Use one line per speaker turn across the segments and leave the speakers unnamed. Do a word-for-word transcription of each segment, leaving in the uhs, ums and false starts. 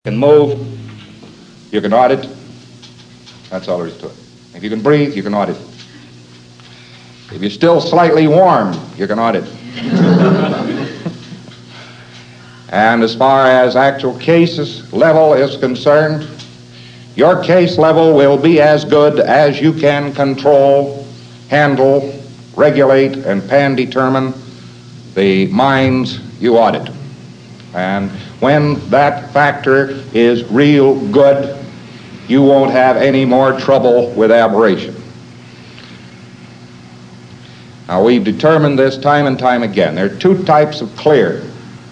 Can move, you can audit. That's all there is to it. If you can breathe, you can audit. If you're still slightly warm, you can audit. And as far as actual cases level is concerned, your case level will be as good as you can control, handle, regulate, and pan determine the mines you audit. And when that factor is real good, you won't have any more trouble with aberration. Now, we've determined this time and time again. There are two types of clear.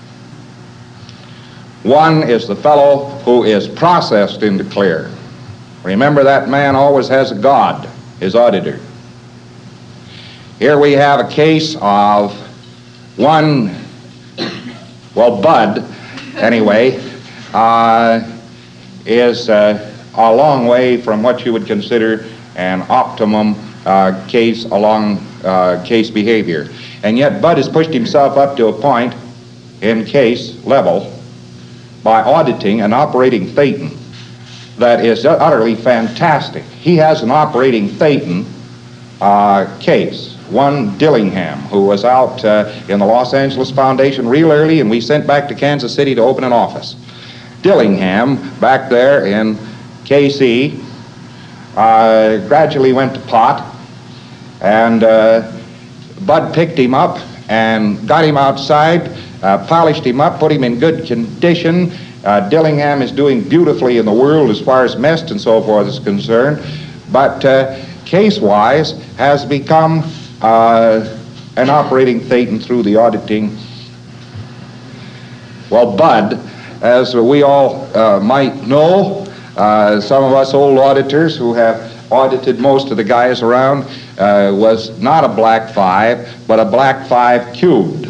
One is the fellow who is processed into clear. Remember, that man always has a God, his auditor. Here we have a case of one, well, Bud, anyway, uh, is uh, a long way from what you would consider an optimum uh, case along uh, case behavior. And yet Bud has pushed himself up to a point in case level by auditing an operating Thetan that is utterly fantastic. He has an operating Thetan uh, case. One Dillingham, who was out uh, in the Los Angeles Foundation real early, and we sent back to Kansas City to open an office. Dillingham, back there in K C, uh, gradually went to pot, and uh, Bud picked him up and got him outside, uh, polished him up, put him in good condition. Uh, Dillingham is doing beautifully in the world as far as mest and so forth is concerned, but uh, case-wise has become Uh, an operating Thetan through the auditing. Well, Bud, as we all uh, might know, uh, some of us old auditors who have audited most of the guys around, uh, was not a black five, but a black five cubed.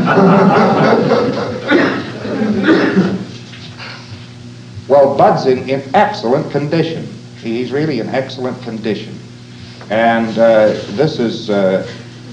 Well, Bud's in, in excellent condition. He's really in excellent condition. And uh, this is uh,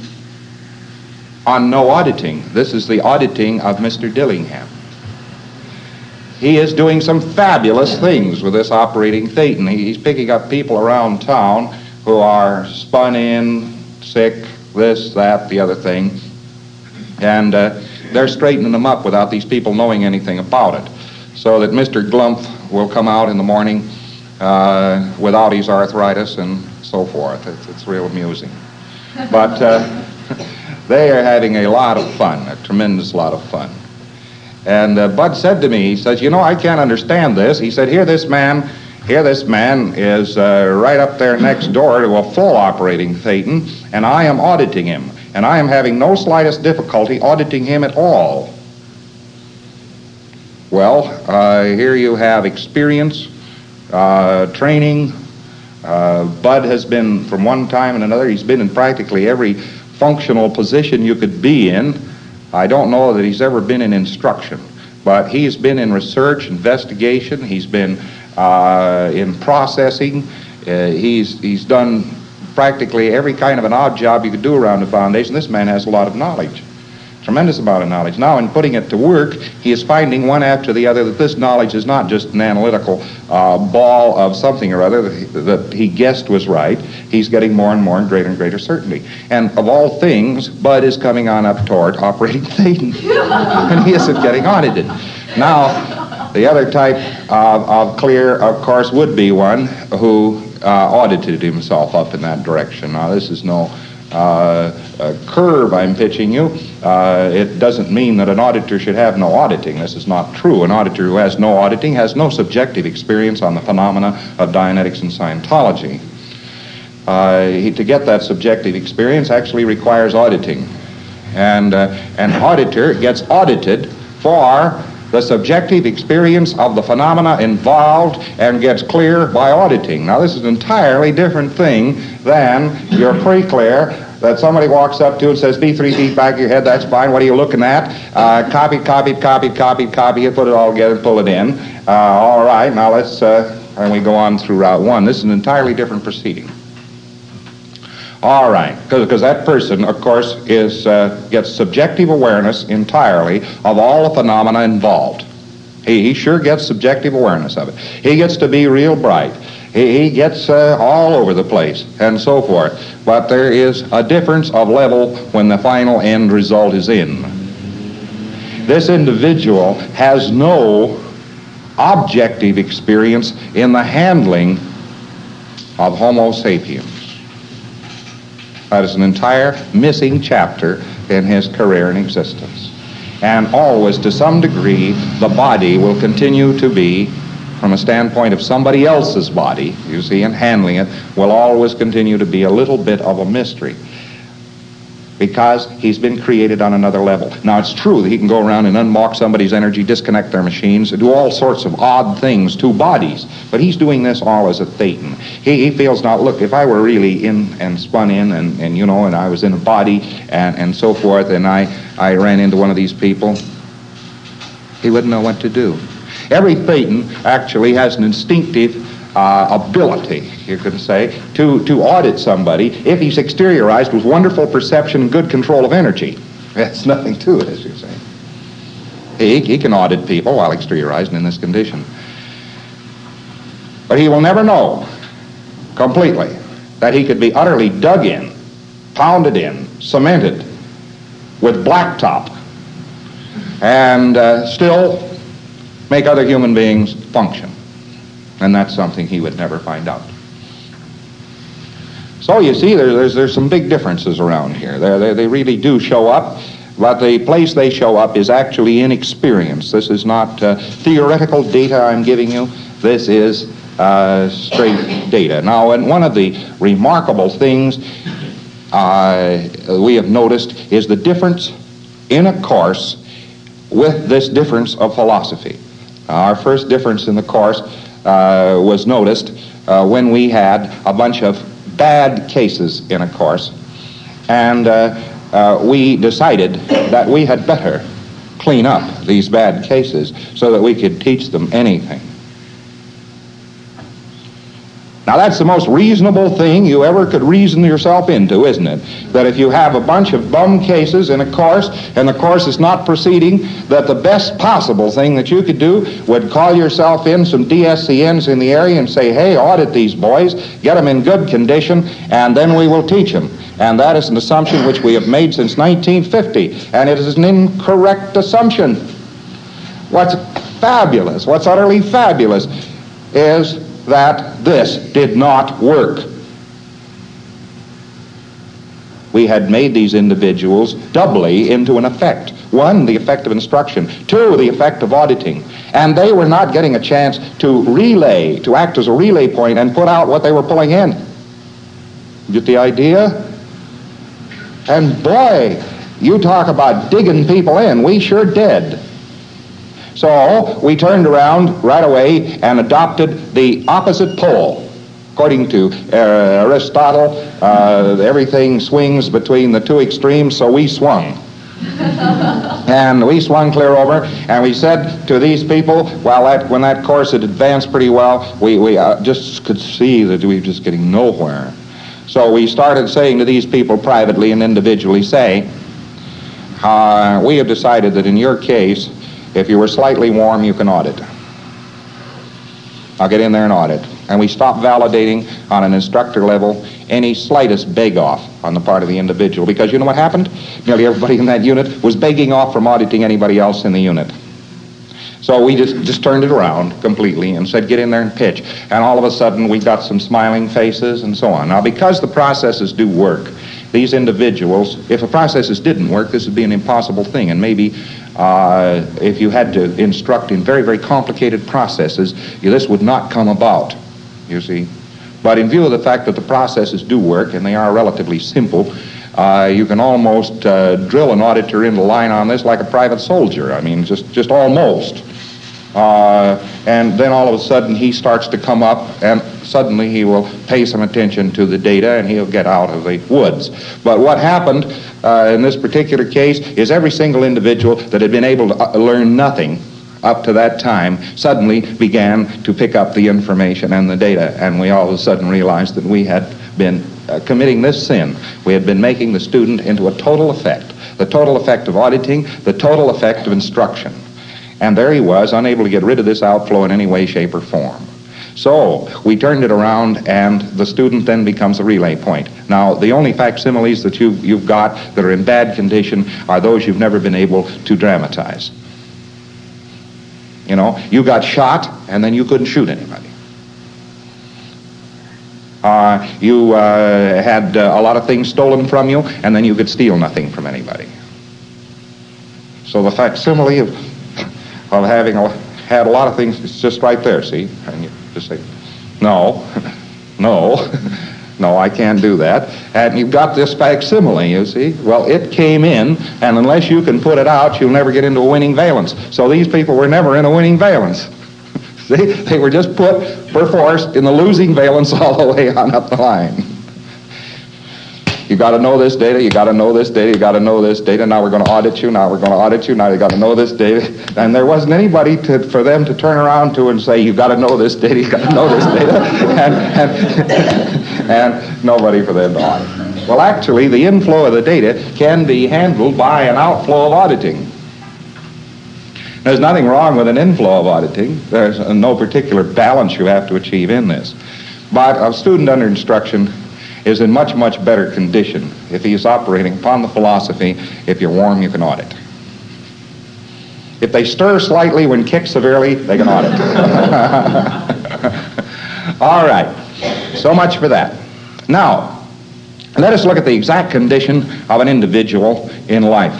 on no auditing. This is the auditing of Mister Dillingham. He is doing some fabulous things with this operating Thetan. He's picking up people around town who are spun in, sick, this, that, the other thing. And uh, they're straightening them up without these people knowing anything about it. So that Mister Glumph will come out in the morning uh, without his arthritis and so forth. It's, it's real amusing. But uh, they are having a lot of fun, a tremendous lot of fun. And uh, Bud said to me, he says, you know, I can't understand this. He said, here this man, here this man is uh, right up there next door to a full operating Thetan, and I am auditing him. And I am having no slightest difficulty auditing him at all. Well, uh, here you have experience, uh, training. Uh, Bud has been, from one time and another, he's been in practically every functional position you could be in. I don't know that he's ever been in instruction, but he's been in research, investigation, he's been uh, in processing, uh, he's, he's done practically every kind of an odd job you could do around the foundation. This man has a lot of knowledge. Tremendous amount of knowledge. Now, in putting it to work, he is finding one after the other that this knowledge is not just an analytical uh, ball of something or other that he, that he guessed was right. He's getting more and more and greater and greater certainty. And of all things, Bud is coming on up toward operating Thetan, and he isn't getting audited. Now, the other type of, of clear, of course, would be one who uh, audited himself up in that direction. Now, this is no Uh, a curve I'm pitching you. Uh, it doesn't mean that an auditor should have no auditing. This is not true. An auditor who has no auditing has no subjective experience on the phenomena of Dianetics and Scientology. Uh, he, to get that subjective experience actually requires auditing. And uh, an auditor gets audited for the subjective experience of the phenomena involved and gets clear by auditing. Now, this is an entirely different thing than your pre-clear that somebody walks up to and says, be three feet back of your head, that's fine, what are you looking at? Uh, copy, copy, copy, copy, copy it, put it all together, pull it in. Uh, all right, now let's, uh, and we go on through route one. This is an entirely different proceeding. All right, because that person, of course, is uh, gets subjective awareness entirely of all the phenomena involved. He, he sure gets subjective awareness of it. He gets to be real bright. He, he gets uh, all over the place and so forth. But there is a difference of level when the final end result is in. This individual has no objective experience in the handling of Homo sapiens. That is an entire missing chapter in his career and existence. And always, to some degree, the body will continue to be, from a standpoint of somebody else's body, you see, and handling it, will always continue to be a little bit of a mystery, because he's been created on another level. Now, it's true that he can go around and unlock somebody's energy, disconnect their machines, do all sorts of odd things to bodies, but he's doing this all as a Thetan. He, he feels now, look, if I were really in and spun in and, and you know, and I was in a body and, and so forth, and I, I ran into one of these people, he wouldn't know what to do. Every Thetan actually has an instinctive Uh, ability, you could say, to, to audit somebody if he's exteriorized with wonderful perception and good control of energy. That's nothing to it, as you say. He, he can audit people while exteriorized in this condition. But he will never know completely that he could be utterly dug in, pounded in, cemented with blacktop, and uh, still make other human beings function. And that's something he would never find out. So you see, there, there's, there's some big differences around here. They, they, they really do show up, but the place they show up is actually in experience. This is not uh, theoretical data I'm giving you. This is uh, straight data. Now, and one of the remarkable things uh, we have noticed is the difference in a course with this difference of philosophy. Our first difference in the course Uh, was noticed uh, when we had a bunch of bad cases in a course, and uh, uh, we decided that we had better clean up these bad cases so that we could teach them anything. Now, that's the most reasonable thing you ever could reason yourself into, isn't it? That if you have a bunch of bum cases in a course and the course is not proceeding, that the best possible thing that you could do would call yourself in some D S C Ns in the area and say, hey, audit these boys, get them in good condition, and then we will teach them. And that is an assumption which we have made since nineteen fifty, and it is an incorrect assumption. What's fabulous, what's utterly fabulous, is that this did not work. We had made these individuals doubly into an effect. One, the effect of instruction. Two, the effect of auditing. And they were not getting a chance to relay, to act as a relay point and put out what they were pulling in. Get the idea? And boy, you talk about digging people in. We sure did. So we turned around right away and adopted the opposite pole. According to uh, Aristotle, uh, everything swings between the two extremes, so we swung. And we swung clear over, and we said to these people, well, that, when that course had advanced pretty well, we, we uh, just could see that we were just getting nowhere. So we started saying to these people privately and individually, say, uh, we have decided that in your case, if you were slightly warm, you can audit. I'll get in there and audit. And we stopped validating on an instructor level any slightest beg-off on the part of the individual, because you know what happened? Nearly everybody in that unit was begging off from auditing anybody else in the unit. So we just, just turned it around completely and said, get in there and pitch. And all of a sudden, we got some smiling faces and so on. Now, because the processes do work, these individuals, if the processes didn't work, this would be an impossible thing. And maybe uh, if you had to instruct in very, very complicated processes, this would not come about, you see. But in view of the fact that the processes do work, and they are relatively simple, uh, you can almost uh, drill an auditor into line on this like a private soldier. I mean, just, just almost. Uh, and then all of a sudden he starts to come up, and suddenly he will pay some attention to the data and he'll get out of the woods. But what happened uh, in this particular case is every single individual that had been able to uh, learn nothing up to that time suddenly began to pick up the information and the data, and we all of a sudden realized that we had been uh, committing this sin. We had been making the student into a total effect, the total effect of auditing, the total effect of instruction. And there he was, unable to get rid of this outflow in any way, shape, or form. So we turned it around, and the student then becomes the relay point. Now, the only facsimiles that you've, you've got that are in bad condition are those you've never been able to dramatize. You know, you got shot, and then you couldn't shoot anybody. Uh, you uh, had uh, a lot of things stolen from you, and then you could steal nothing from anybody. So the facsimile of, of having a, had a lot of things, it's just right there, see? And you just say, no, no, no, I can't do that. And you've got this facsimile, you see? Well, it came in, and unless you can put it out, you'll never get into a winning valence. So these people were never in a winning valence. See? They were just put, perforce, in the losing valence all the way on up the line. You got to know this data, you got to know this data, you got to know this data. Now we're going to audit you, now we're going to audit you, now you got to know this data. And there wasn't anybody to, for them to turn around to and say, you got to know this data, you got to know this data. and, and, and nobody for them to audit. Well, actually, the inflow of the data can be handled by an outflow of auditing. There's nothing wrong with an inflow of auditing. There's no particular balance you have to achieve in this. But a student under instruction is in much, much better condition if he is operating upon the philosophy, if you're warm, you can audit. If they stir slightly when kicked severely, they can audit. All right, so much for that. Now, let us look at the exact condition of an individual in life.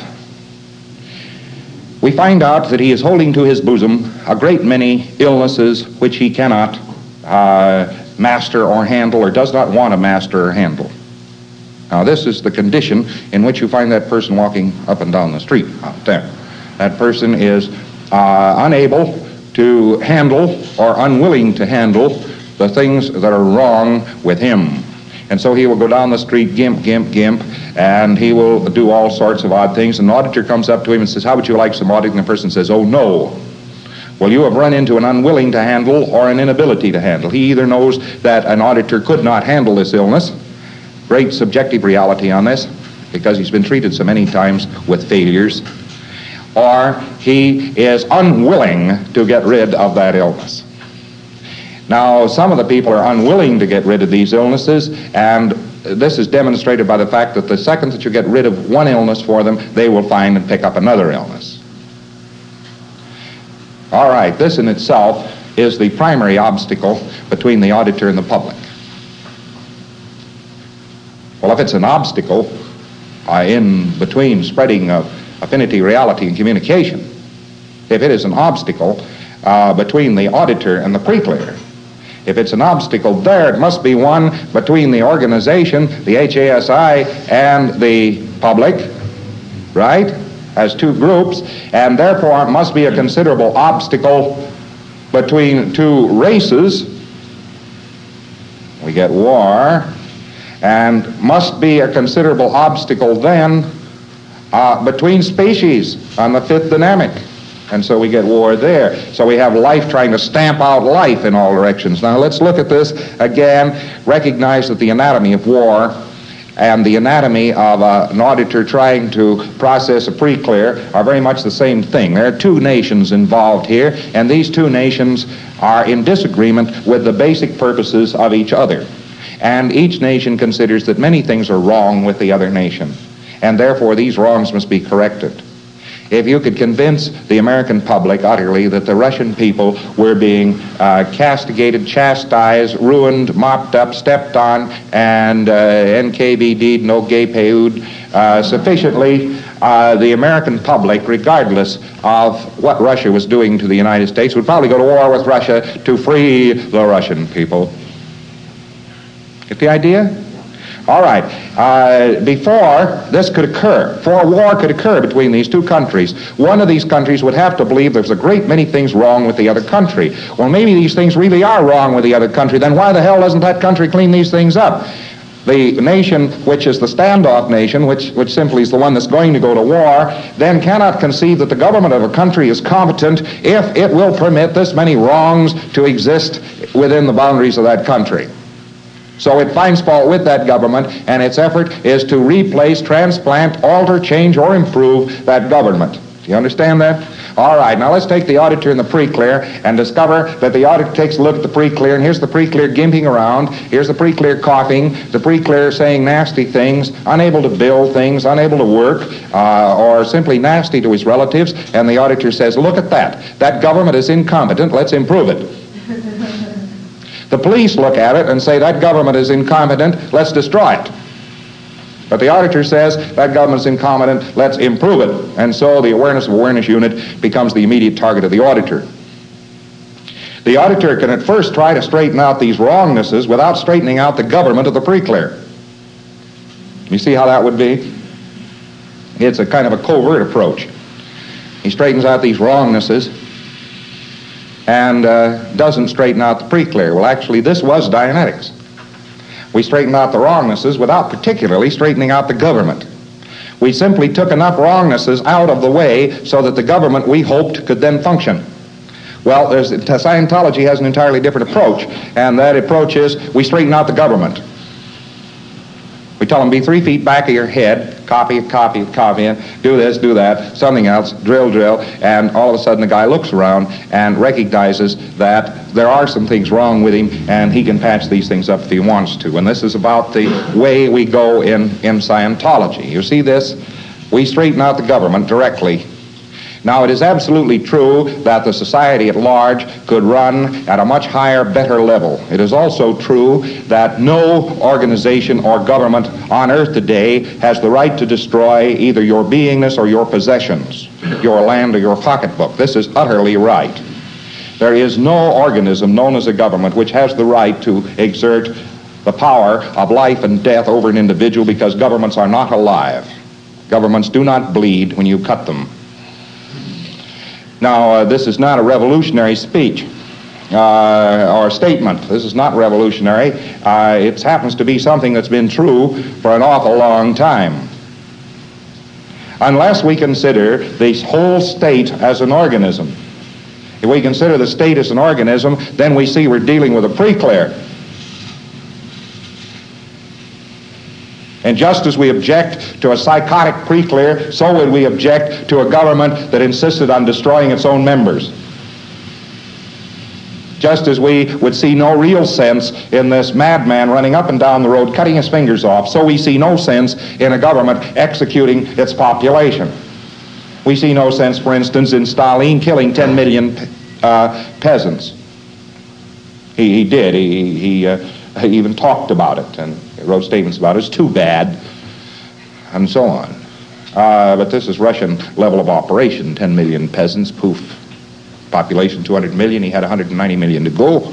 We find out that he is holding to his bosom a great many illnesses which he cannot uh, master or handle, or does not want to master or handle. Now, this is the condition in which you find that person walking up and down the street out there. That person is uh, unable to handle or unwilling to handle the things that are wrong with him. And so he will go down the street, gimp, gimp, gimp, and he will do all sorts of odd things. And an auditor comes up to him and says, how would you like some auditing? And the person says, oh, no. Well, you have run into an unwilling to handle or an inability to handle. He either knows that an auditor could not handle this illness, great subjective reality on this, because he's been treated so many times with failures, or he is unwilling to get rid of that illness. Now, some of the people are unwilling to get rid of these illnesses, and this is demonstrated by the fact that the second that you get rid of one illness for them, they will find and pick up another illness. All right, this in itself is the primary obstacle between the auditor and the public. Well, if it's an obstacle uh, in between spreading of affinity, reality, and communication, if it is an obstacle uh, between the auditor and the pre-clear, if it's an obstacle there, it must be one between the organization, the H A S I, and the public, right, as two groups, and therefore it must be a considerable obstacle between two races. We get war, and must be a considerable obstacle then uh, between species on the fifth dynamic. And so we get war there. So we have life trying to stamp out life in all directions. Now let's look at this again, recognize that the anatomy of war and the anatomy of uh, an auditor trying to process a pre-clear are very much the same thing. There are two nations involved here, and these two nations are in disagreement with the basic purposes of each other. And each nation considers that many things are wrong with the other nation, and therefore these wrongs must be corrected. If you could convince the American public utterly that the Russian people were being uh, castigated, chastised, ruined, mopped up, stepped on, and uh, N K V D'd, no gay paid, uh, sufficiently, uh, the American public, regardless of what Russia was doing to the United States, would probably go to war with Russia to free the Russian people. Get the idea? All right, uh, before this could occur, before war could occur between these two countries, one of these countries would have to believe there's a great many things wrong with the other country. Well, maybe these things really are wrong with the other country, then why the hell doesn't that country clean these things up? The nation, which is the standoff nation, which, which simply is the one that's going to go to war, then cannot conceive that the government of a country is competent if it will permit this many wrongs to exist within the boundaries of that country. So it finds fault with that government, and its effort is to replace, transplant, alter, change, or improve that government. Do you understand that? All right, now let's take the auditor and the pre-clear and discover that the auditor takes a look at the pre-clear, and here's the pre-clear gimping around, here's the pre-clear coughing, the pre-clear saying nasty things, unable to build things, unable to work, uh, or simply nasty to his relatives, and the auditor says, look at that. That government is incompetent, let's improve it. The police look at it and say, that government is incompetent, let's destroy it. But the auditor says, that government is incompetent, let's improve it. And so the awareness of awareness unit becomes the immediate target of the auditor. The auditor can at first try to straighten out these wrongnesses without straightening out the government of the pre-clear. You see how that would be? It's a kind of a covert approach. He straightens out these wrongnesses and uh, doesn't straighten out the pre-clear. Well, actually, this was Dianetics. We straightened out the wrongnesses without particularly straightening out the government. We simply took enough wrongnesses out of the way so that the government, we hoped, could then function. Well, there's, Scientology has an entirely different approach, and that approach is we straighten out the government. We tell them, be three feet back of your head, copy it, copy it, copy it, do this, do that, something else, drill, drill, and all of a sudden the guy looks around and recognizes that there are some things wrong with him, and he can patch these things up if he wants to. And this is about the way we go in, in Scientology. You see this? We straighten out the government directly. Now, it is absolutely true that the society at large could run at a much higher, better level. It is also true that no organization or government on earth today has the right to destroy either your beingness or your possessions, your land or your pocketbook. This is utterly right. There is no organism known as a government which has the right to exert the power of life and death over an individual, because governments are not alive. Governments do not bleed when you cut them. Now, uh, this is not a revolutionary speech uh, or statement. This is not revolutionary. Uh, it happens to be something that's been true for an awful long time. Unless we consider the whole state as an organism. If we consider the state as an organism, then we see we're dealing with a pre-clear. And just as we object to a psychotic pre-clear, so would we object to a government that insisted on destroying its own members. Just as we would see no real sense in this madman running up and down the road cutting his fingers off, so we see no sense in a government executing its population. We see no sense, for instance, in Stalin killing ten million uh, peasants. He, he did. He, he, uh, he even talked about it and wrote statements about it. It's too bad, and so on. Uh, but this is Russian level of operation. ten million peasants, poof. Population two hundred million, he had one hundred ninety million to go.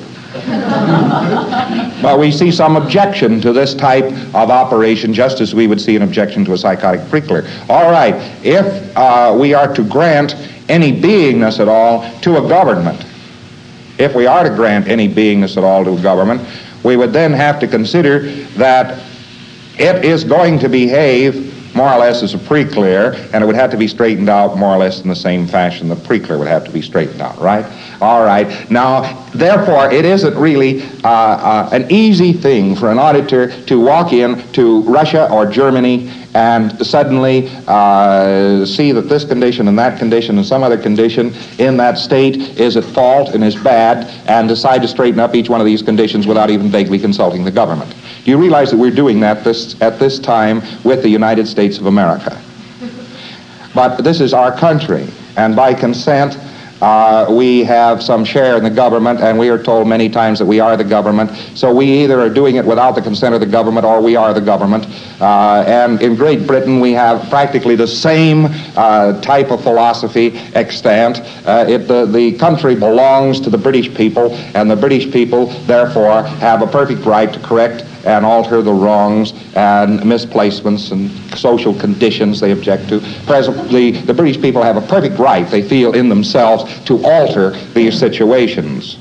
But we see some objection to this type of operation, just as we would see an objection to a psychotic pre-clear. All right, if uh, we are to grant any beingness at all to a government, if we are to grant any beingness at all to a government, we would then have to consider that it is going to behave more or less as a pre-clear, and it would have to be straightened out more or less in the same fashion the pre-clear would have to be straightened out, right? All right. Now, therefore, it isn't really uh, uh, an easy thing for an auditor to walk in to Russia or Germany and suddenly uh, see that this condition and that condition and some other condition in that state is at fault and is bad, and decide to straighten up each one of these conditions without even vaguely consulting the government. Do you realize that we're doing that this, at this time with the United States of America? But this is our country, and by consent, Uh, we have some share in the government, and we are told many times that we are the government. So we either are doing it without the consent of the government, or we are the government. Uh, and in Great Britain, we have practically the same uh, type of philosophy extant. Uh, it, the, the country belongs to the British people, and the British people, therefore, have a perfect right to correct and alter the wrongs and misplacements and social conditions they object to. Presently, the British people have a perfect right, they feel in themselves, to alter these situations.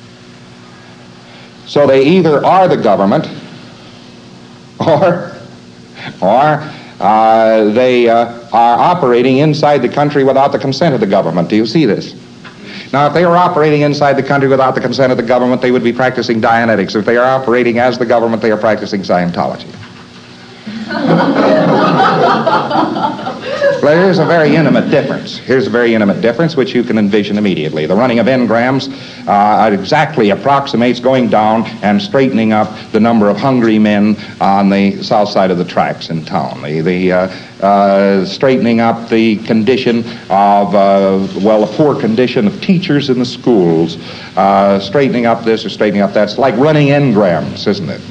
So they either are the government, or, or uh, they uh, are operating inside the country without the consent of the government. Do you see this? Now, if they were operating inside the country without the consent of the government, they would be practicing Dianetics. If they are operating as the government, they are practicing Scientology. Well, here's a very intimate difference. Here's a very intimate difference which you can envision immediately. The running of engrams uh, exactly approximates going down and straightening up the number of hungry men on the south side of the tracks in town. The, the uh, uh, straightening up the condition of, uh, well, a poor condition of teachers in the schools. Uh, straightening up this or straightening up that. It's like running engrams, isn't it?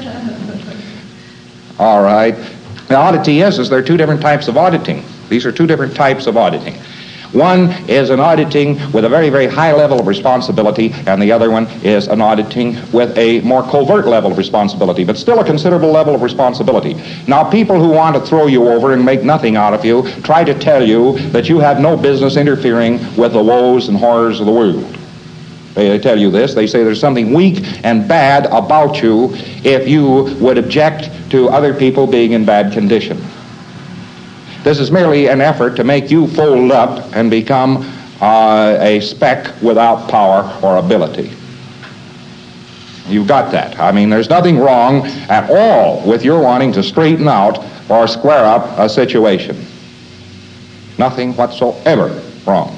All right. The oddity is, is there are two different types of auditing. These are two different types of auditing. One is an auditing with a very, very high level of responsibility, and the other one is an auditing with a more covert level of responsibility, but still a considerable level of responsibility. Now, people who want to throw you over and make nothing out of you try to tell you that you have no business interfering with the woes and horrors of the world. They tell you this. They say there's something weak and bad about you if you would object to other people being in bad condition. This is merely an effort to make you fold up and become uh, a speck without power or ability. You've got that. I mean, there's nothing wrong at all with your wanting to straighten out or square up a situation. Nothing whatsoever wrong.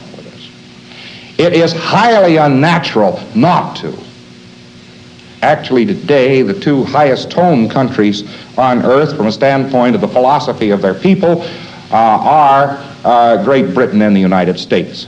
It is highly unnatural not to. Actually, today, the two highest toned countries on earth from a standpoint of the philosophy of their people uh, are uh, Great Britain and the United States.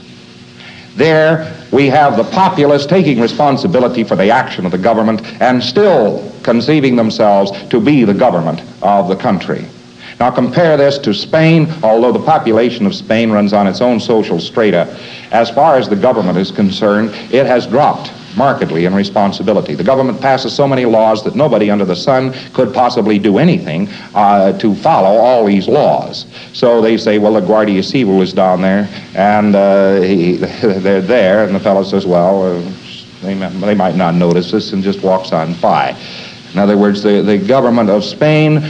There, we have the populace taking responsibility for the action of the government and still conceiving themselves to be the government of the country. Now compare this to Spain. Although the population of Spain runs on its own social strata, as far as the government is concerned, it has dropped markedly in responsibility. The government passes so many laws that nobody under the sun could possibly do anything uh, to follow all these laws. So they say, well, the Guardia Civil is down there, and uh, he, they're there, and the fellow says, well, uh, they, they might not notice this, and just walks on by. In other words, the, the government of Spain,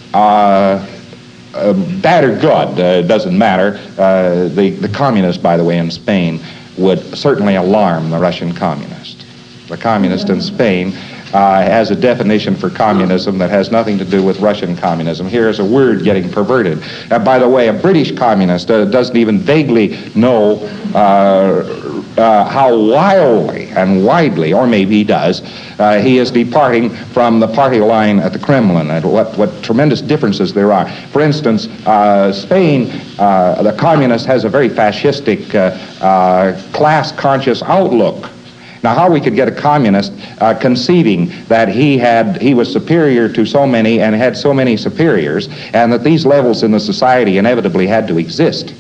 uh, Uh, bad or good, uh, doesn't matter. Uh, the, the communist, by the way, in Spain would certainly alarm the Russian communist. The communist in Spain uh, has a definition for communism that has nothing to do with Russian communism. Here is a word getting perverted. Uh, by the way, a British communist uh, doesn't even vaguely know uh, uh, how wildly and widely, or maybe he does, Uh, he is departing from the party line at the Kremlin, and what, what tremendous differences there are. For instance, uh, Spain, uh, the communist, has a very fascistic, uh, uh, class-conscious outlook. Now, how we could get a communist uh, conceiving that he had he was superior to so many and had so many superiors, and that these levels in the society inevitably had to exist.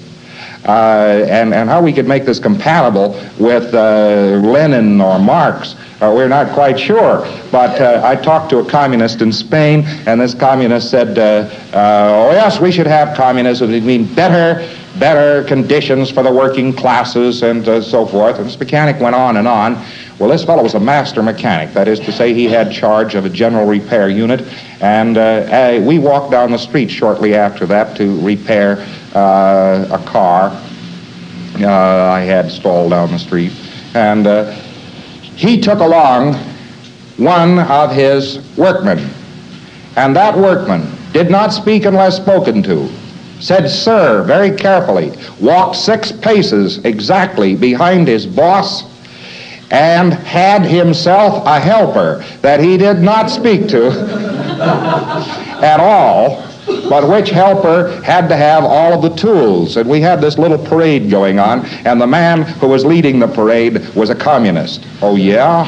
Uh, and, and how we could make this compatible with uh, Lenin or Marx, Uh, we're not quite sure. But uh, I talked to a communist in Spain, and this communist said, uh, uh, oh yes, we should have communism. It mean better, better conditions for the working classes and uh, so forth. And this mechanic went on and on. Well, this fellow was a master mechanic. That is to say, he had charge of a general repair unit. And uh, uh, we walked down the street shortly after that to repair uh, a car uh, I had stalled down the street. And uh, he took along one of his workmen, and that workman did not speak unless spoken to, said, sir, very carefully, walked six paces exactly behind his boss, and had himself a helper that he did not speak to at all, but which helper had to have all of the tools. And we had this little parade going on, and the man who was leading the parade was a communist. Oh, yeah?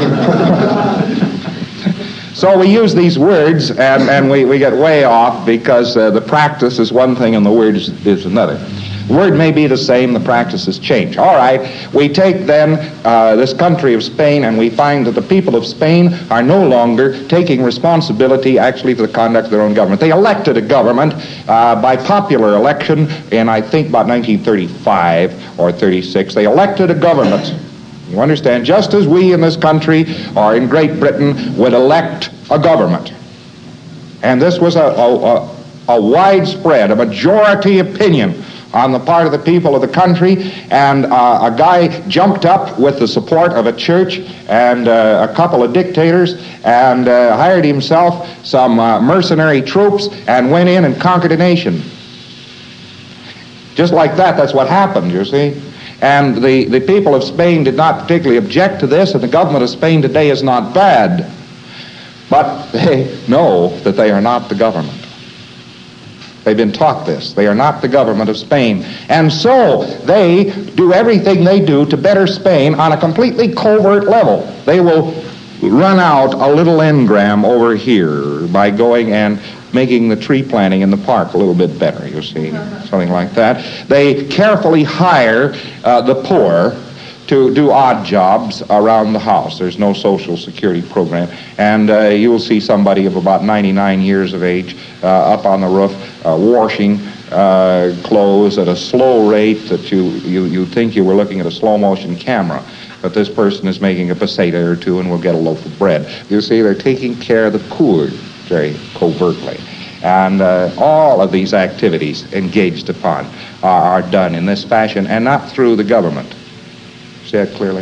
So we use these words, and, and we, we get way off because uh, the practice is one thing and the word is, is another. The word may be the same, the practices change. All right, we take then uh, this country of Spain, and we find that the people of Spain are no longer taking responsibility actually for the conduct of their own government. They elected a government uh, by popular election in, I think, about nineteen thirty-five or thirty-six. They elected a government. You understand? Just as we in this country or in Great Britain would elect a government. And this was a, a, a widespread, a majority opinion on the part of the people of the country, and uh, a guy jumped up with the support of a church and uh, a couple of dictators and uh, hired himself some uh, mercenary troops and went in and conquered a nation. Just like that, that's what happened, you see. And the, the people of Spain did not particularly object to this, and the government of Spain today is not bad. But they know that they are not the government. They've been taught this. They are not the government of Spain. And so they do everything they do to better Spain on a completely covert level. They will run out a little engram over here by going and making the tree planting in the park a little bit better, you see, something like that. They carefully hire uh, the poor to do odd jobs around the house. There's no social security program. And uh, you will see somebody of about ninety-nine years of age uh, up on the roof uh, washing uh, clothes at a slow rate that you, you, you think you were looking at a slow-motion camera. But this person is making a peseta or two and will get a loaf of bread. You see, they're taking care of the poor very covertly. And uh, all of these activities engaged upon are, are done in this fashion and not through the government. See that clearly?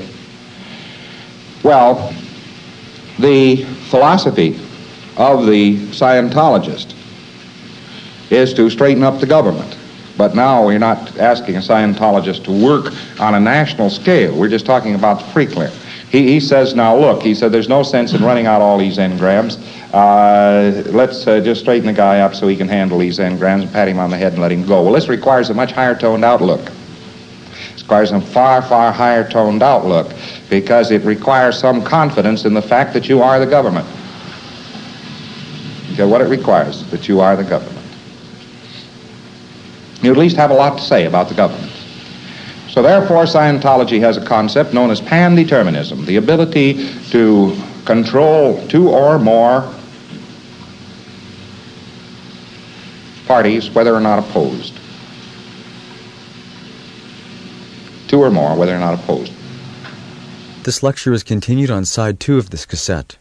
Well, the philosophy of the Scientologist is to straighten up the government. But now we're not asking a Scientologist to work on a national scale. We're just talking about the pre-clear. He, he says, now look, he said, there's no sense in running out all these engrams. Uh, let's uh, just straighten the guy up so he can handle these engrams and pat him on the head and let him go. Well, this requires a much higher toned outlook. Requires a far, far higher toned outlook because it requires some confidence in the fact that you are the government. Okay, what it requires, that you are the government. You at least have a lot to say about the government. So therefore, Scientology has a concept known as pan-determinism, the ability to control two or more parties, whether or not opposed. Two or more, whether or not opposed.
This lecture is continued on side two of this cassette.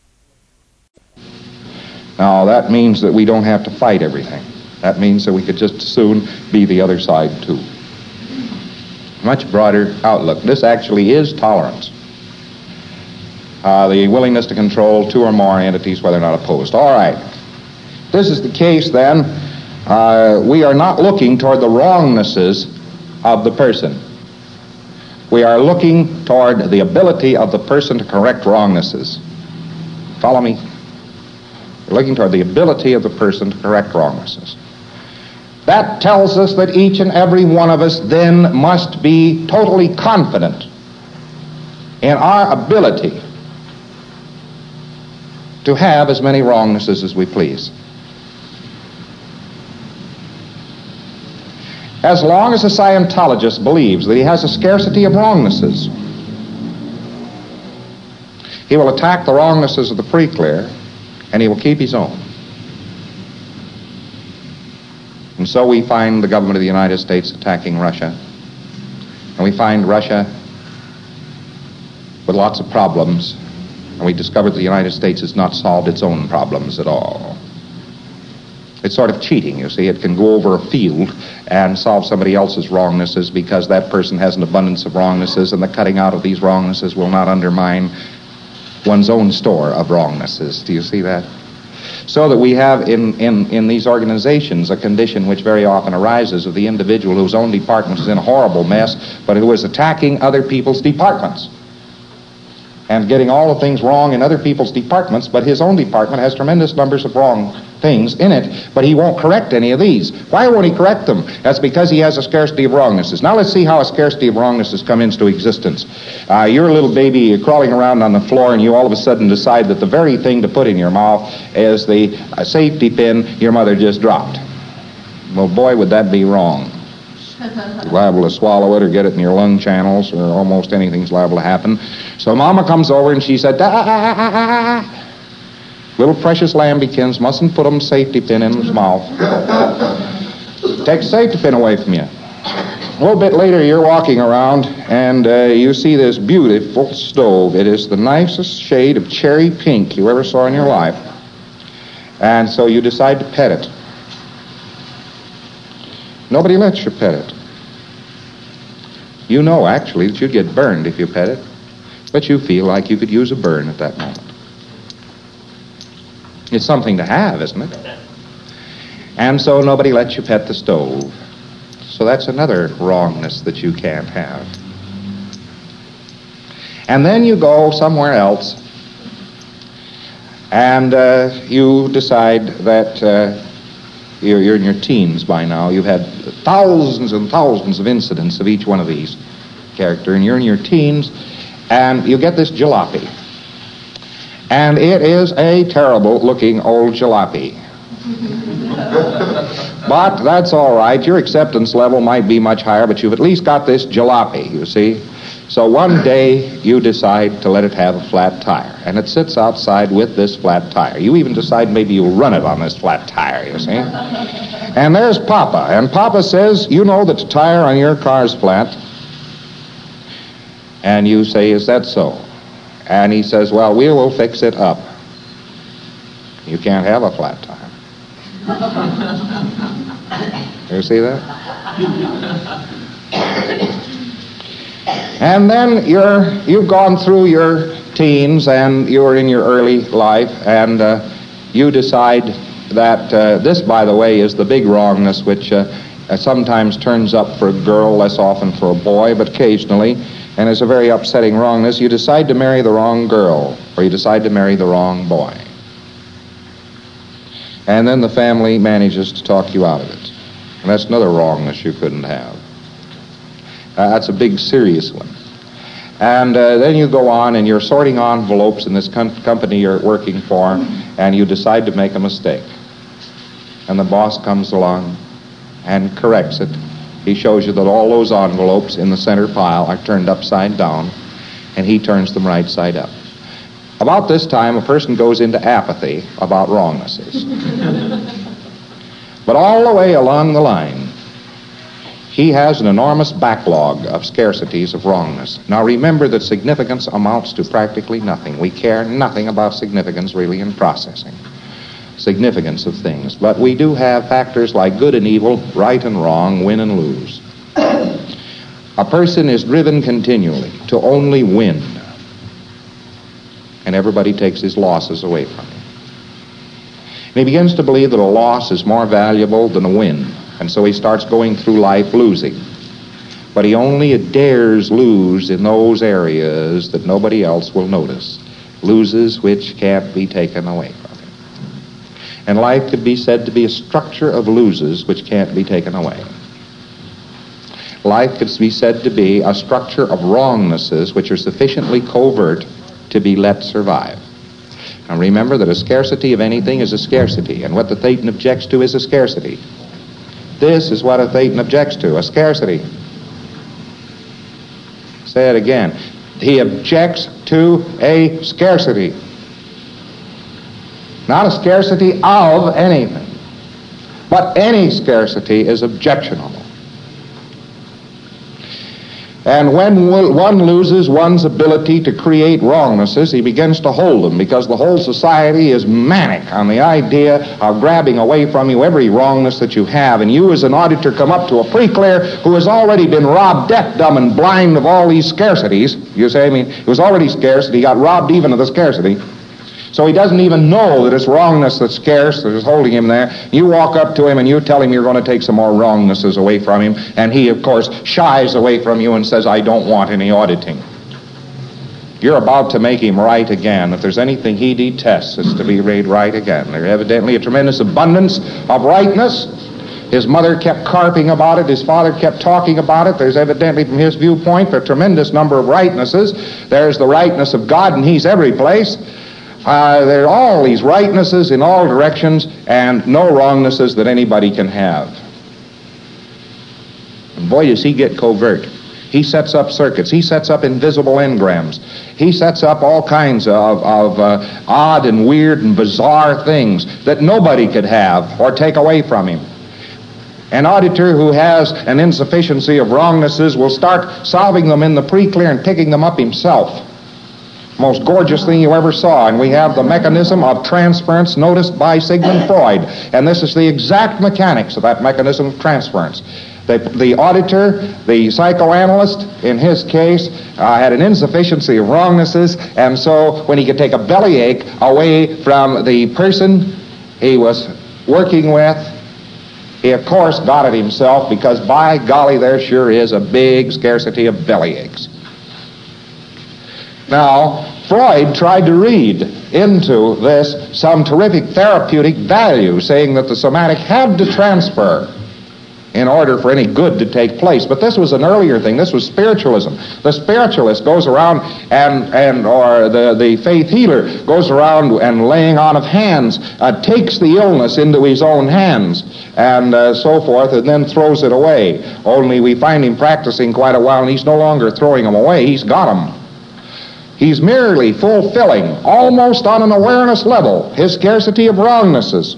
Now, that means that we don't have to fight everything. That means that we could just as soon be the other side, too. Much broader outlook. This actually is tolerance. Uh, the willingness to control two or more entities, whether or not opposed. All right. This is the case, then. Uh, we are not looking toward the wrongnesses of the person. We are looking toward the ability of the person to correct wrongnesses. Follow me? We're looking toward the ability of the person to correct wrongnesses. That tells us that each and every one of us then must be totally confident in our ability to have as many wrongnesses as we please. As long as a Scientologist believes that he has a scarcity of wrongnesses, he will attack the wrongnesses of the pre-clear and he will keep his own. And so we find the government of the United States attacking Russia. And we find Russia with lots of problems. And we discovered the United States has not solved its own problems at all. It's sort of cheating, you see. It can go over a field and solve somebody else's wrongnesses because that person has an abundance of wrongnesses, and the cutting out of these wrongnesses will not undermine one's own store of wrongnesses. Do you see that? So that we have in, in, in these organizations a condition which very often arises of the individual whose own department is in a horrible mess, but who is attacking other people's departments and getting all the things wrong in other people's departments, but his own department has tremendous numbers of wrong things in it, but he won't correct any of these. Why won't he correct them? That's because he has a scarcity of wrongnesses. Now let's see how a scarcity of wrongnesses come into existence. Uh, you're a little baby crawling around on the floor, and you all of a sudden decide that the very thing to put in your mouth is the uh, safety pin your mother just dropped. Well, boy, would that be wrong. You're liable to swallow it or get it in your lung channels, or almost anything's liable to happen. So Mama comes over and she said, ah, little precious lambikins mustn't put them safety pin in his mouth. Take the safety pin away from you. A little bit later, you're walking around and uh, you see this beautiful stove. It is the nicest shade of cherry pink you ever saw in your life. And so you decide to pet it. Nobody lets you pet it. You know, actually, that you'd get burned if you pet it, but you feel like you could use a burn at that moment. It's something to have, isn't it? And so nobody lets you pet the stove. So that's another wrongness that you can't have. And then you go somewhere else, and uh, you decide that uh, you're, you're in your teens by now. You've had thousands and thousands of incidents of each one of these character, and you're in your teens, and you get this jalopy. And it is a terrible-looking old jalopy. But that's all right. Your acceptance level might be much higher, but you've at least got this jalopy, you see. So one day you decide to let it have a flat tire, and it sits outside with this flat tire. You even decide maybe you'll run it on this flat tire, you see. And there's Papa, and Papa says, you know that the tire on your car's flat. And you say, is that so? And he says, well, we will fix it up. You can't have a flat tire. You see that? And then you're, you've gone through your teens and you're in your early life, and uh, you decide that uh, this, by the way, is the big wrongness which uh, sometimes turns up for a girl, less often for a boy, but occasionally, and is a very upsetting wrongness. You decide to marry the wrong girl, or you decide to marry the wrong boy. And then the family manages to talk you out of it. And that's another wrongness you couldn't have. Uh, that's a big, serious one. And uh, then you go on and you're sorting envelopes in this com- company you're working for, and you decide to make a mistake. And the boss comes along and corrects it. He shows you that all those envelopes in the center pile are turned upside down, and he turns them right side up. About this time, a person goes into apathy about wrongnesses. But all the way along the line, he has an enormous backlog of scarcities of wrongness. Now remember that significance amounts to practically nothing. We care nothing about significance really in processing. Significance of things. But we do have factors like good and evil, right and wrong, win and lose. A person is driven continually to only win. And everybody takes his losses away from him. And he begins to believe that a loss is more valuable than a win. And so he starts going through life losing. But he only dares lose in those areas that nobody else will notice. Loses which can't be taken away from him. And life could be said to be a structure of loses which can't be taken away. Life could be said to be a structure of wrongnesses which are sufficiently covert to be let survive. Now remember that a scarcity of anything is a scarcity, and what the Thetan objects to is a scarcity. This is what a Thetan objects to, a scarcity. Say it again. He objects to a scarcity. Not a scarcity of anything, but any scarcity is objectionable. And when one loses one's ability to create wrongnesses, he begins to hold them, because the whole society is manic on the idea of grabbing away from you every wrongness that you have. And you as an auditor come up to a pre-clear who has already been robbed deaf, dumb, and blind of all these scarcities. You say, I mean, it was already scarce, and he got robbed even of the scarcity. So he doesn't even know that it's wrongness that's scarce that is holding him there. You walk up to him and you tell him you're going to take some more wrongnesses away from him, and he, of course, shies away from you and says, I don't want any auditing. You're about to make him right again. If there's anything he detests, it's to be made right again. There's evidently a tremendous abundance of rightness. His mother kept carping about it. His father kept talking about it. There's evidently, from his viewpoint, a tremendous number of rightnesses. There's the rightness of God, and he's every place. Uh, there are all these rightnesses in all directions, and no wrongnesses that anybody can have. And boy, does he get covert. He sets up circuits. He sets up invisible engrams. He sets up all kinds of, of uh, odd and weird and bizarre things that nobody could have or take away from him. An auditor who has an insufficiency of wrongnesses will start solving them in the pre-clear and picking them up himself. Most gorgeous thing you ever saw, and we have the mechanism of transference noticed by Sigmund Freud, and this is the exact mechanics of that mechanism of transference. The, the auditor, the psychoanalyst, in his case, uh, had an insufficiency of wrongnesses, and so when he could take a bellyache away from the person he was working with, He, of course, got it himself because, by golly, there sure is a big scarcity of belly aches. Now, Freud tried to read into this some terrific therapeutic value, saying that the somatic had to transfer in order for any good to take place. But this was an earlier thing. This was spiritualism. The spiritualist goes around and, and or the, the faith healer goes around and laying on of hands, uh, takes the illness into his own hands and uh, so forth, and then throws it away. Only we find him practicing quite a while, and he's no longer throwing them away. He's got them. He's merely fulfilling, almost on an awareness level, his scarcity of wrongnesses.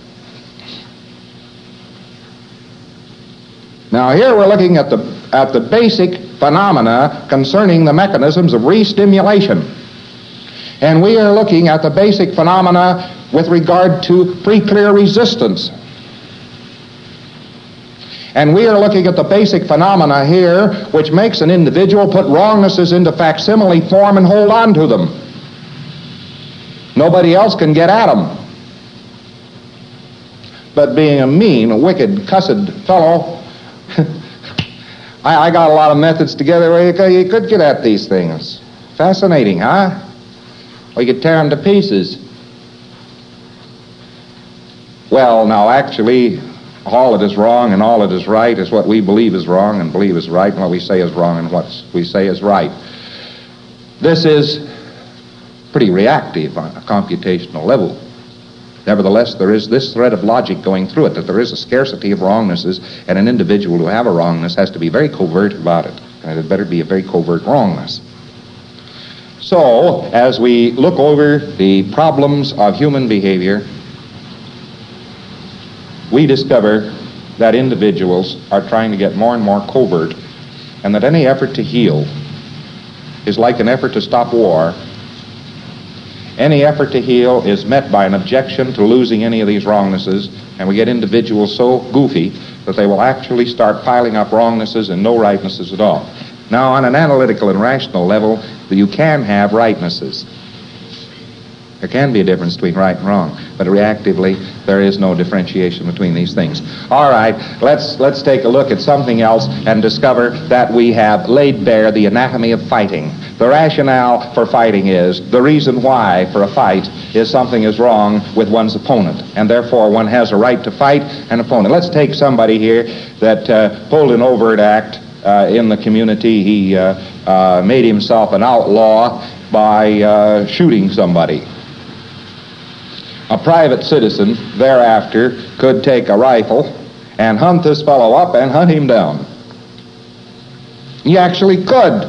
Now here we're looking at the at the basic phenomena concerning the mechanisms of re-stimulation. And we are looking at the basic phenomena with regard to pre-clear resistance. And we are looking at the basic phenomena here which makes an individual put wrongnesses into facsimile form and hold on to them. Nobody else can get at them. But being a mean, wicked, cussed fellow, I, I got a lot of methods together where you could, you could get at these things. Fascinating, huh? Or you could tear them to pieces. Well, now, actually, all that is wrong and all that is right is what we believe is wrong and believe is right, and what we say is wrong and what we say is right. This is pretty reactive on a computational level. Nevertheless, there is this thread of logic going through it, that there is a scarcity of wrongnesses, and an individual who have a wrongness has to be very covert about it, and it better be a very covert wrongness. So, as we look over the problems of human behavior, we discover that individuals are trying to get more and more covert, and that any effort to heal is like an effort to stop war. Any effort to heal is met by an objection to losing any of these wrongnesses, and we get individuals so goofy that they will actually start piling up wrongnesses and no rightnesses at all. Now, on an analytical and rational level, you can have rightnesses. There can be a difference between right and wrong, but reactively, there is no differentiation between these things. All right, let's let's take a look at something else and discover that we have laid bare the anatomy of fighting. The rationale for fighting is, the reason why for a fight is something is wrong with one's opponent, and therefore one has a right to fight an opponent. Let's take somebody here that uh, pulled an overt act uh, in the community. He uh, uh, made himself an outlaw by uh, shooting somebody. A private citizen thereafter could take a rifle and hunt this fellow up and hunt him down. He actually could.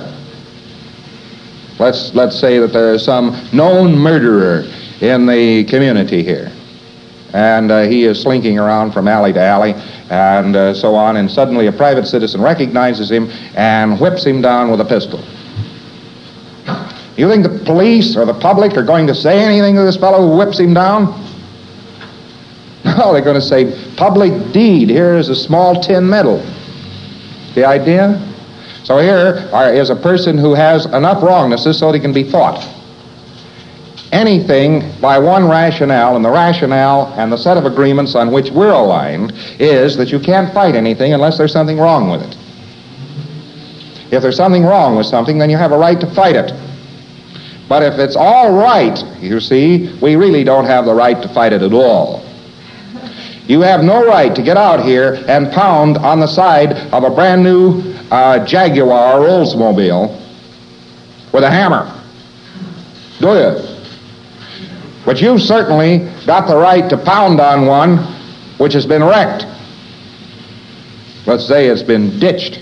Let's let's say that there is some known murderer in the community here, and uh, he is slinking around from alley to alley and uh, so on, and suddenly a private citizen recognizes him and whips him down with a pistol. You think the police or the public are going to say anything to this fellow who whips him down? No, they're going to say, public deed, here is a small tin medal. The idea? So here are, is a person who has enough wrongnesses so that he can be fought. Anything by one rationale, and the rationale and the set of agreements on which we're aligned is that you can't fight anything unless there's something wrong with it. If there's something wrong with something, then you have a right to fight it. But if it's all right, you see, we really don't have the right to fight it at all. You have no right to get out here and pound on the side of a brand new uh, Jaguar or Oldsmobile with a hammer. Do you? But you've certainly got the right to pound on one which has been wrecked. Let's say it's been ditched.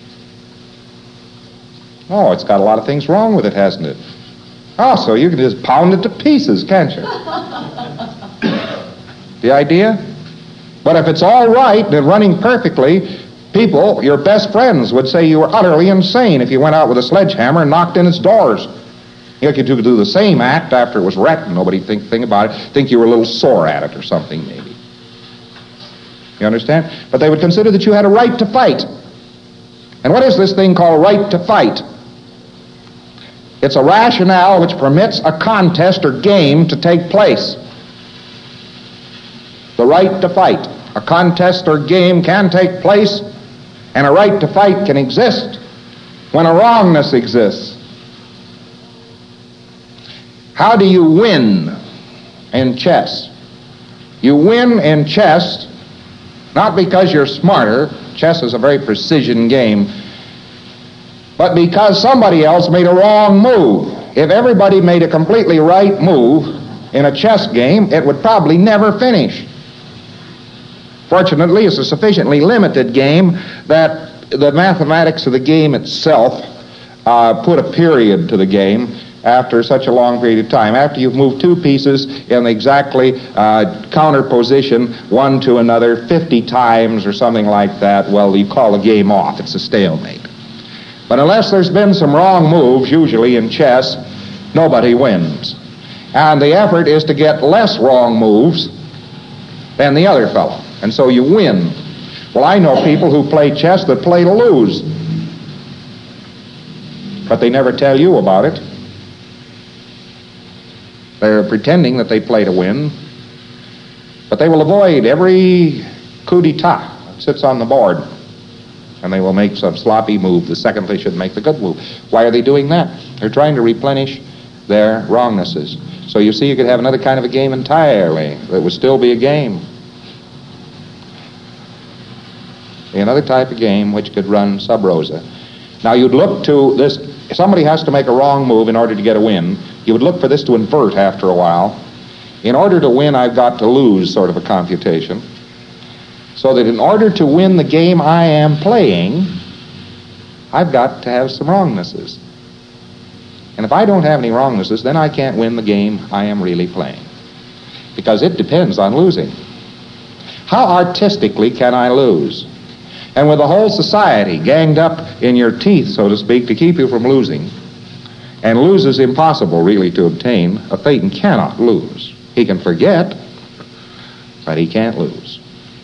Oh, it's got a lot of things wrong with it, hasn't it? Oh, so you can just pound it to pieces, can't you? The idea? But if it's all right and running perfectly, people, your best friends, would say you were utterly insane if you went out with a sledgehammer and knocked in its doors. You could do the same act after it was wrecked and nobody think, think about it, think you were a little sore at it or something, maybe. You understand? But they would consider that you had a right to fight. And what is this thing called right to fight? It's a rationale which permits a contest or game to take place. The right to fight. A contest or game can take place, and a right to fight can exist when a wrongness exists. How do you win in chess? You win in chess not because you're smarter. Chess is a very precision game. But because somebody else made a wrong move. If everybody made a completely right move in a chess game, it would probably never finish. Fortunately, it's a sufficiently limited game that the mathematics of the game itself uh, put a period to the game after such a long period of time. After you've moved two pieces in exactly uh, counter position, one to another, fifty times or something like that, well, you call the game off. It's a stalemate. But unless there's been some wrong moves, usually in chess, nobody wins. And the effort is to get less wrong moves than the other fellow. And so you win. Well, I know people who play chess that play to lose. But they never tell you about it. They're pretending that they play to win. But they will avoid every coup d'etat that sits on the board. And they will make some sloppy move the second they should make the good move. Why are they doing that? They're trying to replenish their wrongnesses. So you see, you could have another kind of a game entirely. It would still be a game. Another type of game which could run sub rosa. Now you'd look to this, somebody has to make a wrong move in order to get a win. You would look for this to invert after a while. In order to win, I've got to lose, sort of a computation. So that in order to win the game I am playing, I've got to have some wrongnesses. And if I don't have any wrongnesses, then I can't win the game I am really playing. Because it depends on losing. How artistically can I lose? And with the whole society ganged up in your teeth, so to speak, to keep you from losing, and lose is impossible really to obtain, a Thetan cannot lose. He can forget, but he can't lose.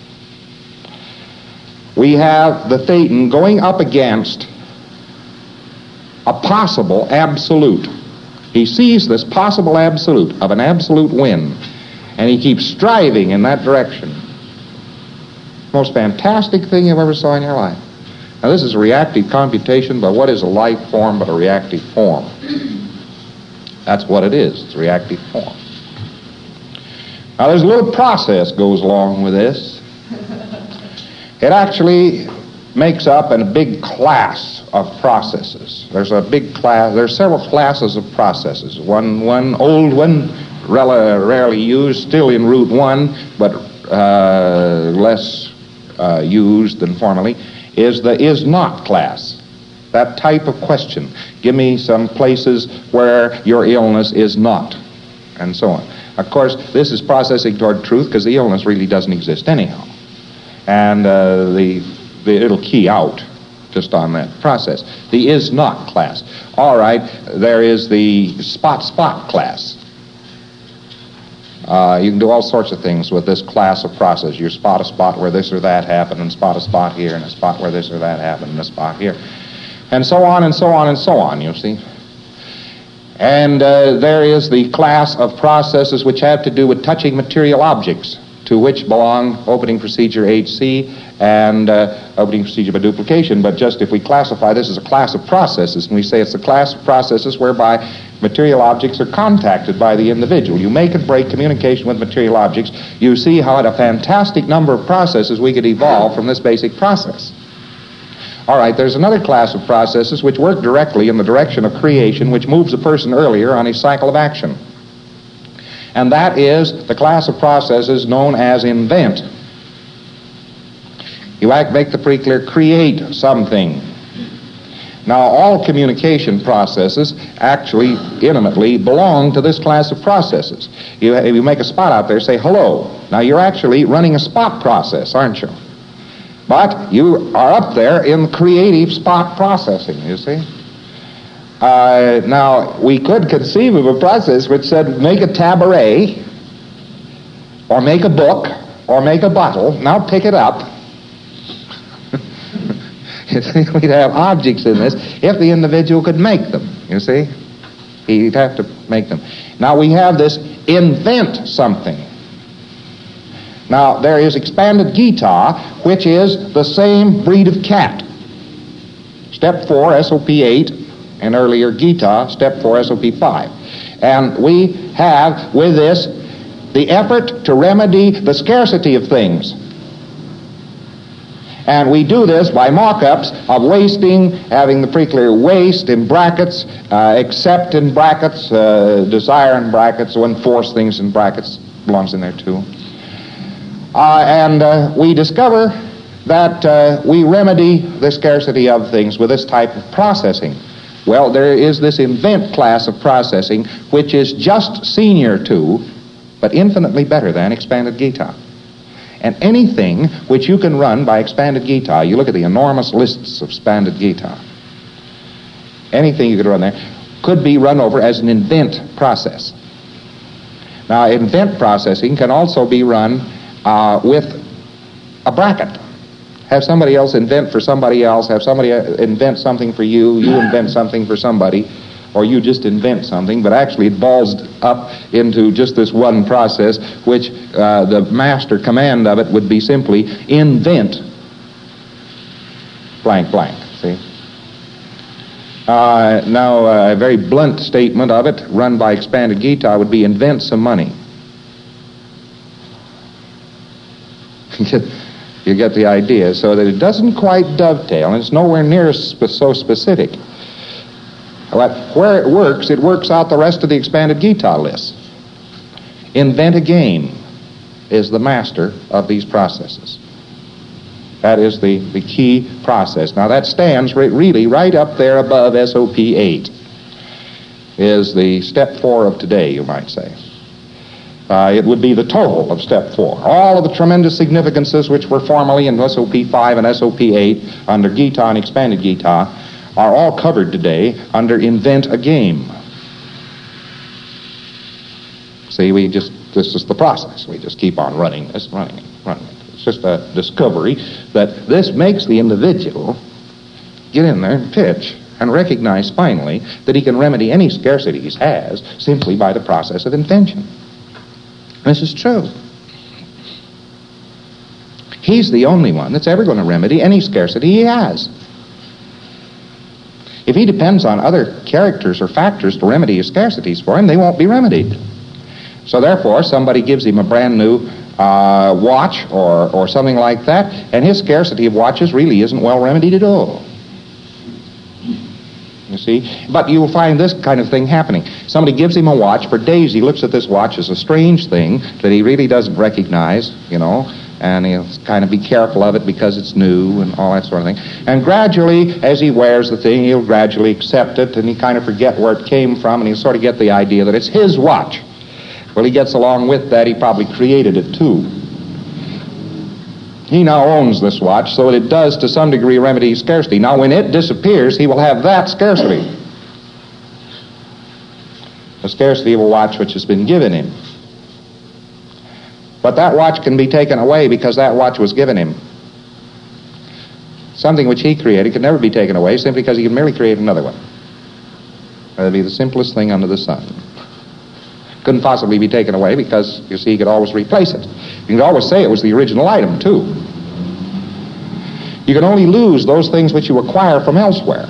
We have the Thetan going up against a possible absolute. He sees this possible absolute of an absolute win, and he keeps striving in that direction. Most fantastic thing you ever saw in your life. Now this is a reactive computation, but what is a life form but a reactive form? That's what it is. It's a reactive form. Now there's a little process goes along with this. It actually makes up a big class of processes. There's a big class, there's several classes of processes. One one old one, rarely used, still in root one, but uh, less uh, used than formerly, is the is not class. That type of question. Give me some places where your illness is not, and so on. Of course, this is processing toward truth because the illness really doesn't exist anyhow. And uh, the, the it'll key out just on that process. The is not class. All right, there is the spot spot class. Uh, you can do all sorts of things with this class of process. You spot a spot where this or that happened, and spot a spot here, and a spot where this or that happened, and a spot here. And so on, and so on, and so on, you see. And uh, there is the class of processes which have to do with touching material objects, to which belong opening procedure H C and uh, opening procedure by duplication. But just if we classify this as a class of processes, and we say it's a class of processes whereby material objects are contacted by the individual. You make and break communication with material objects. You see how at a fantastic number of processes we could evolve from this basic process. All right, there's another class of processes which work directly in the direction of creation, which moves a person earlier on his cycle of action. And that is the class of processes known as invent. You act, make the pretty clear, create something. Now, all communication processes actually intimately belong to this class of processes. You, if you make a spot out there, say hello. Now, you're actually running a spot process, aren't you? But you are up there in creative spot processing, you see. Uh, now, we could conceive of a process which said make a tabaret, or make a book, or make a bottle. Now pick it up. We'd have objects in this if the individual could make them, you see. He'd have to make them. Now we have this invent something. Now, there is expanded guitar, which is the same breed of cat. Step four, S O P eight, and earlier guitar, step four, S O P five. And we have, with this, the effort to remedy the scarcity of things. And we do this by mock-ups of wasting, having the preclear waste in brackets, uh, accept in brackets, uh, desire in brackets, so enforce things in brackets belongs in there too. Uh, and uh, we discover that uh, we remedy the scarcity of things with this type of processing. Well, there is this invent class of processing which is just senior to, but infinitely better than, expanded guitar. And anything which you can run by expanded guitar, you look at the enormous lists of expanded guitar, anything you could run there could be run over as an invent process. Now, invent processing can also be run uh, with a bracket. Have somebody else invent for somebody else, have somebody invent something for you, you invent something for somebody, or you just invent something, but actually it balls up into just this one process, which uh, the master command of it would be simply invent blank blank, see? Uh, now, uh, a very blunt statement of it, run by expanded guitar, would be invent some money. You get the idea, so that it doesn't quite dovetail, and it's nowhere near sp- so specific. But where it works, it works out the rest of the expanded guitar list. Invent a game is the master of these processes. That is the, the key process. Now that stands re- really right up there above S O P eight. Is the step four of today, you might say. Uh, it would be the total of step four. All of the tremendous significances which were formerly in S O P five and S O P eight under guitar and expanded guitar are all covered today under invent a game. See, we just, this is the process. We just keep on running this, running it, running it. It's just a discovery that this makes the individual get in there and pitch and recognize finally that he can remedy any scarcity he has simply by the process of invention. This is true. He's the only one that's ever going to remedy any scarcity he has. If he depends on other characters or factors to remedy his scarcities for him, they won't be remedied. So therefore, somebody gives him a brand new uh, watch or, or something like that, and his scarcity of watches really isn't well remedied at all. You see? But you'll find this kind of thing happening. Somebody gives him a watch. For days he looks at this watch as a strange thing that he really doesn't recognize, you know, and he'll kind of be careful of it because it's new and all that sort of thing. And gradually, as he wears the thing, he'll gradually accept it, and he kind of forget where it came from, and he'll sort of get the idea that it's his watch. Well, he gets along with that. He probably created it, too. He now owns this watch, so it does to some degree remedy scarcity. Now, when it disappears, he will have that scarcity. The scarcity of a watch which has been given him. But that watch can be taken away because that watch was given him. Something which he created can never be taken away simply because he can merely create another one. That would be the simplest thing under the sun. Couldn't possibly be taken away because, you see, he could always replace it. You could always say it was the original item, too. You can only lose those things which you acquire from elsewhere.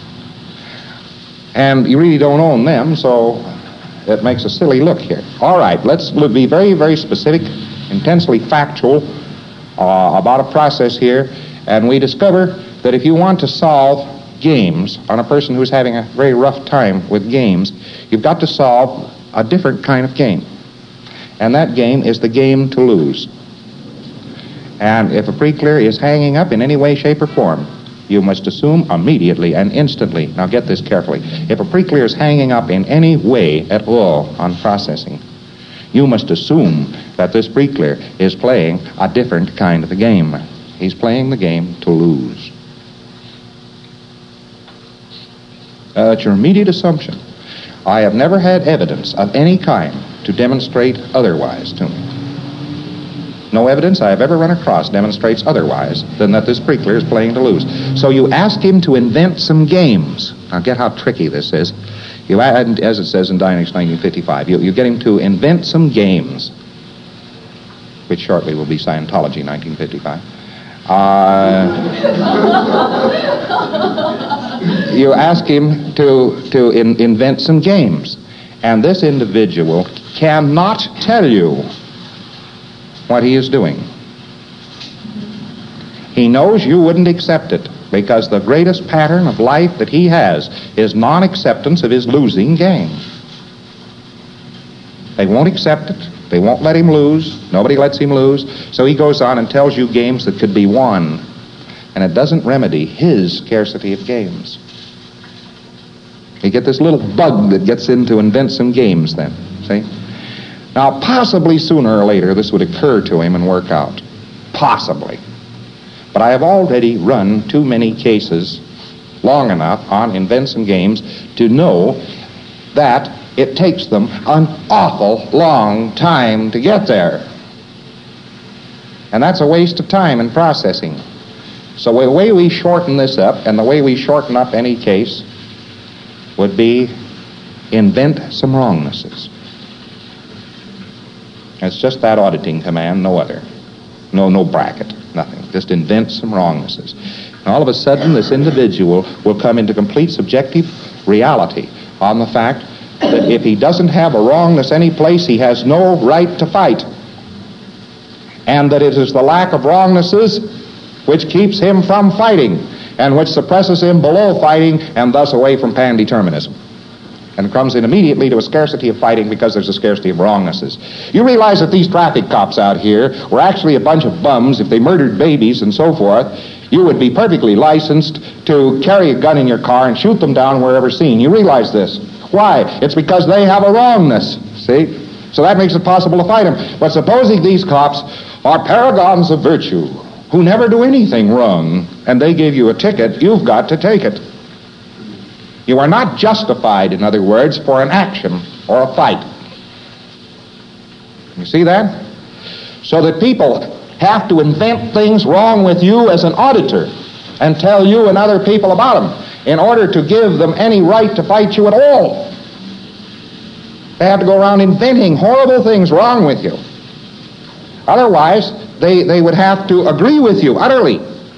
And you really don't own them, so it makes a silly look here. All right, let's be very, very specific, intensely factual uh, about a process here, and we discover that if you want to solve games on a person who's having a very rough time with games, you've got to solve a different kind of game. And that game is the game to lose. And if a pre-clear is hanging up in any way, shape, or form, you must assume immediately and instantly, now get this carefully, if a pre-clear is hanging up in any way at all on processing, you must assume that this pre-clear is playing a different kind of a game. He's playing the game to lose. Uh, that's your immediate assumption. I have never had evidence of any kind to demonstrate otherwise to me. No evidence I have ever run across demonstrates otherwise than that this pre-clear is playing to lose. So you ask him to invent some games. Now get how tricky this is. You add, as it says in Dynex nineteen fifty-five, you, you get him to invent some games which shortly will be Scientology, nineteen fifty-five. Uh, you ask him to, to in, invent some games, and this individual cannot tell you what he is doing. He knows you wouldn't accept it, because the greatest pattern of life that he has is non-acceptance of his losing game. They won't accept it. They won't let him lose. Nobody lets him lose. So he goes on and tells you games that could be won. And it doesn't remedy his scarcity of games. You get this little bug that gets in to invent some games then, see? Now, possibly sooner or later this would occur to him and work out. Possibly. But I have already run too many cases long enough on invent some games to know that it takes them an awful long time to get there. And that's a waste of time in processing. So the way we shorten this up, and the way we shorten up any case, would be invent some wrongnesses. It's just that auditing command, no other. No, no bracket, nothing. Just invent some wrongnesses. And all of a sudden, this individual will come into complete subjective reality on the fact that if he doesn't have a wrongness any place, he has no right to fight. And that it is the lack of wrongnesses which keeps him from fighting, and which suppresses him below fighting, and thus away from pandeterminism. And comes in immediately to a scarcity of fighting because there's a scarcity of wrongnesses. You realize that these traffic cops out here were actually a bunch of bums. If they murdered babies and so forth, you would be perfectly licensed to carry a gun in your car and shoot them down wherever seen. You realize this. Why? It's because they have a wrongness, see? So that makes it possible to fight them. But supposing these cops are paragons of virtue, who never do anything wrong, and they give you a ticket, you've got to take it. You are not justified, in other words, for an action or a fight. You see that? So that people have to invent things wrong with you as an auditor and tell you and other people about them in order to give them any right to fight you at all. They have to go around inventing horrible things wrong with you. Otherwise, they, they would have to agree with you utterly.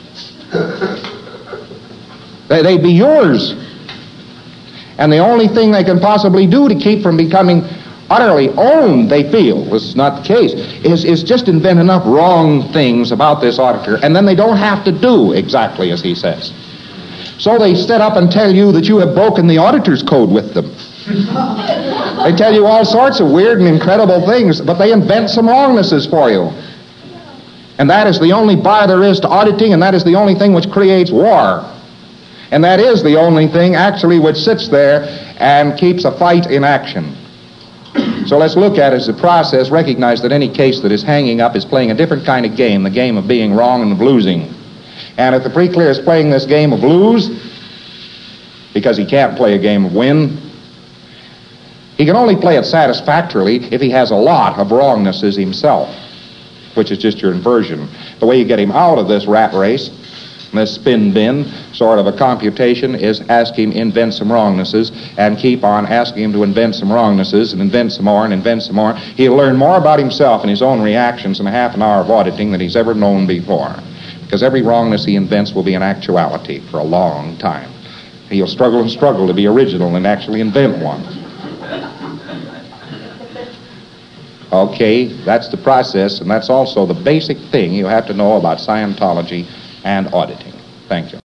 they, they'd be yours. And the only thing they can possibly do to keep from becoming utterly owned, they feel, this is not the case, is, is just invent enough wrong things about this auditor, and then they don't have to do exactly as he says. So they sit up and tell you that you have broken the auditor's code with them. They tell you all sorts of weird and incredible things, but they invent some wrongnesses for you. And that is the only bar there is to auditing, and that is the only thing which creates war. And that is the only thing, actually, which sits there and keeps a fight in action. So let's look at it as a process, recognize that any case that is hanging up is playing a different kind of game, the game of being wrong and of losing. And if the pre-clear is playing this game of lose, because he can't play a game of win, he can only play it satisfactorily if he has a lot of wrongnesses himself, which is just your inversion. The way you get him out of this rat race, this spin bin sort of a computation, is ask him invent some wrongnesses and keep on asking him to invent some wrongnesses and invent some more and invent some more. He'll learn more about himself and his own reactions in a half an hour of auditing than he's ever known before. Because every wrongness he invents will be an actuality for a long time. He'll struggle and struggle to be original and actually invent one. Okay, that's the process, and that's also the basic thing you have to know about Scientology and auditing. Thank you.